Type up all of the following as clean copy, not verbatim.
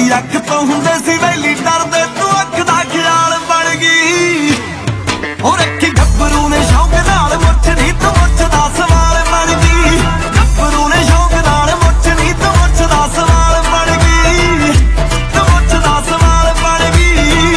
ਦੀ ਅੱਖ ਤੋਂ ਹੁੰਦੇ ਸੀ ਵੈਲੀ ਡਰਦੇ ਤੂੰ ਅੱਖ ਦਾ ਖਿਆਲ ਬਣ ਗਈ ਉਹ ਰੱਖੀ ਗੱਭਰੂ ਨੇ ਸ਼ੌਕ ਨਾਲ ਮੁੱਛ ਨੀ ਤੂੰ ਮੁੱਛ ਦਾ ਸਵਾਲ ਬਣ ਗਈ ਗੱਭਰੂ ਨੇ ਸ਼ੌਕ ਨਾਲ ਮੁੱਛ ਨੀ ਤੂੰ ਮੁੱਛ ਦਾ ਸਵਾਲ ਬਣ ਗਈ ਤੂੰ ਮੁੱਛ ਦਾ ਸਵਾਲ ਬਣ ਗਈ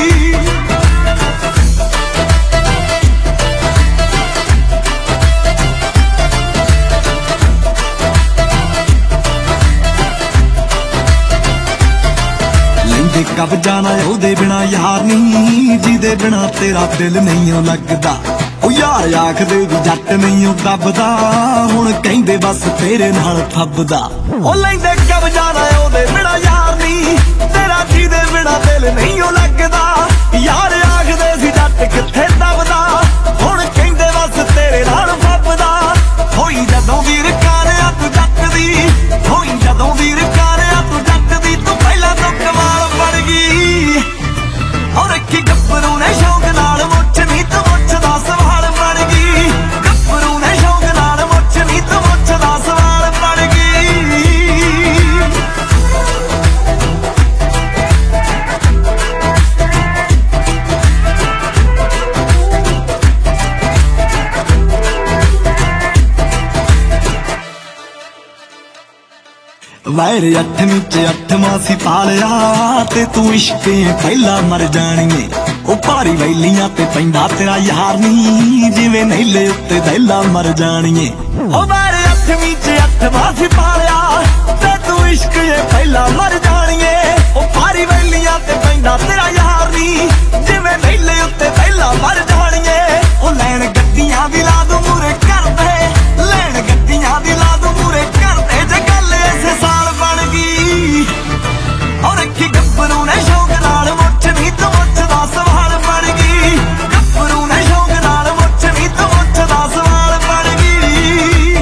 ਲੈਂਦੇ ਕਬਜ਼ਾ ਨਾ ਉਹਦੇ ਬਿਨਾ ਯਾਰ ਨਹੀਂ ਜਿਹਦੇ ਬਿਨਾ ਤੇਰਾ ਦਿਲ ਨਹੀਂ ਉਹ ਲੱਗਦਾ ਉਹ ਯਾਰ ਆਖਦੇ ਵੀ ਜੱਟ ਨਹੀਂ ਉਹ ਦੱਬਦਾ ਹੁਣ ਕਹਿੰਦੇ ਬਸ ਤੇਰੇ ਨਾਲ ਫੱਬਦਾ ਉਹ ਲੈਂਦੇ ਕਬਜ਼ਾ ਨਾ ਉਹਦੇ ਬਿਨਾ ਯਾਰ ਨਹੀਂ ਤੇਰਾ ਜਿਹਦੇ ਬਿਨਾ ਦਿਲ ਨਹੀਂ ਉਹ ਲੱਗਦਾ ਯਾਰ ਆਖਦੇ ਸੀ ਜੱਟ ਕਿੱਥੇ ਦੱਬਦਾ ਹੁਣ ਕਹਿੰਦੇ ਬਸ ਤੇਰੇ ਨਾਲ ਫੱਬਦਾ ਹੋਈ ਜਦੋਂ ਵੀਰ ਕਾਰਿਆ ਤੂੰ ਜੱਟ ਦੀ ਹੋਈ ਜਦੋਂ ਵੀਰ ਕਾਰਿਆ ਤੂੰ ਜੱਟ ਦੀ ਤੂੰ ਪਹਿਲਾਂ ਤੋਂ ਕਮਾਲ ਬਣ ਗਈ ਔਰ ਰੱਖੀ ਗੱਭਰੂ ਨੇ ਸ਼ੌਕ ਨਾਲ ਮੁੱਛ ਨੀ ਤੂੰ ਮੁੱਛ ਦਾ ਸਵਾਲ ਬਣ ਗਈ ਗੱਭਰੂ ਨੇ ਸ਼ੌਕ ਨਾਲ ਮੁੱਛ ਨੀ ਤੂੰ ਮੁੱਛ ਦਾ ਸਵਾਲ ਬਣ ਗਈ ਵਾਇਰ 8ਵੀਂ ਚ 8ਵਾਂ ਸੀ ਪਾਲਿਆ ਤੇ ਤੂੰ ਇਸ਼ਕੇ ਪਹਿਲਾਂ ਮਰ ਜਾਣੀਏ ਉਹ ਭਾਰੀ ਵੈਲੀਆਂ ਤੇ ਪੈਂਦਾ ਤੇਰਾ ਯਾਰ ਨਹੀਂ ਜਿਵੇਂ ਨਹੀਂਲੇ ਉੱਤੇ ਦਹਿਲਾ ਮਰ ਜਾਣੀਏ ਉਹ ਵਾਇਰ 8ਵੀਂ ਚ 8ਵਾਂ ਸੀ ਪਾਲਿਆ ਤੇ ਤੂੰ ਇਸ਼ਕੇ ਪਹਿਲਾਂ ਮਰ ਜਾਣੀਏ ਉਹ ਭਾਰੀ ਵੈਲੀਆਂ ਤੇ ਪੈਂਦਾ ਤੇਰਾ ਯਾਰ ਨਹੀਂ ਜਿਵੇਂ ਨਹੀਂਲੇ ਉੱਤੇ ਦਹਿਲਾ ਮਰ ਜਾਣੀਏ ਉਹ ਲੈਣ ਗੱਡੀਆਂ ਦੀ ਲਾ ਦੂੰ ਮੂਰੇ ਕਰਦੇ ਲੈਣ ਗੱਡੀਆਂ ਦੀ ਲਾ ਦੂੰ ਮੂਰੇ ਕਰਦੇ ਜੇ ਗੱਲ ਐਸੇ ਸਾਲ ਬਣ ਗਈ ਔਰ ਰੱਖੀ ਗੱਭਰੂ ਨੇ ਸ਼ੌਕ ਨਾਲ ਮੁੱਛ ਨੀ ਤੂੰ ਮੁੱਛ ਦਾ ਸਵਾਲ ਬਣ ਗਈ ਗੱਭਰੂ ਨੇ ਸ਼ੌਕ ਨਾਲ ਮੁੱਛ ਨੀ ਤੂੰ ਮੁੱਛ ਦਾ ਸਵਾਲ ਬਣ ਗਈ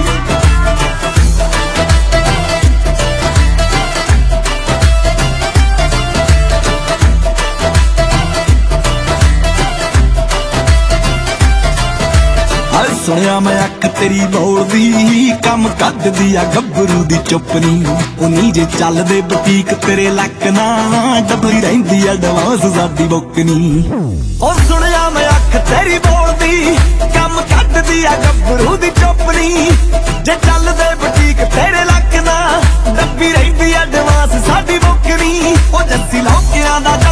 ਸੁਣਿਆ ਮੈਂ ਅੱਖ ਤੇਰੀ ਬੋਲਦੀ ਕੰਮ ਕੱਢਦੀ ਆ ਗੱਭਰੂ ਦੀ ਚੁੱਪ ਨੀ ਉਹ ਨੀ ਜੇ ਚੱਲਦੇ ਬੁਟੀਕ ਤੇਰੇ ਲੱਕ ਨਾ ਡੱਬੀ ਰਹਿੰਦੀ ਆ ਐਡਵਾਂਸ ਸਾਡੀ ਬੁੱਕ ਨੀ ਉਹ ਸੁਣਿਆ ਮੈਂ ਅੱਖ ਤੇਰੀ ਬੋਲਦੀ ਕੰਮ ਕੱਢਦੀ ਆ ਗੱਭਰੂ ਦੀ ਚੁੱਪ ਨੀ ਜੇ ਚੱਲਦੇ ਬੁਟੀਕ ਤੇਰੇ ਲੱਕ ਨਾ ਡੱਬੀ ਰਹਿੰਦੀ ਆ ਐਡਵਾਂਸ ਸਾਡੀ ਬੁੱਕ ਨੀ ਉਹ ਜੱਸੀ ਲੋਕਿਆਂ ਦਾ